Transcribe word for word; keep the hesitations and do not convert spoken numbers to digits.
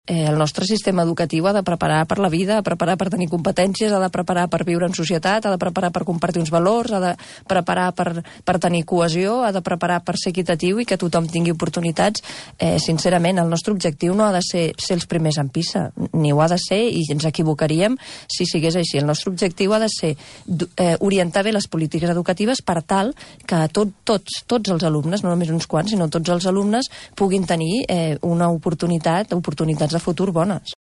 eh, el nostre sistema educatiu ha de preparar per la vida, ha de preparar per tenir competències, ha de preparar per viure en societat, ha de preparar per compartir uns valors, ha de preparar per, per tenir cohesió, ha de preparar per ser equitatiu i que tothom tingui oportunitats. Eh, sincerament, el nostre objectiu no ha de ser ser els primers en PISA, ni ho ha de ser, i ens equivocaríem si sigués així. El nostre objectiu ha de ser eh, orientar bé les polítiques educatives per tal que tot, tots, tots els alumnes, no només uns quants, sinó tots els alumnes puguin tenir eh, una oportunitat, oportunitats de futur bones.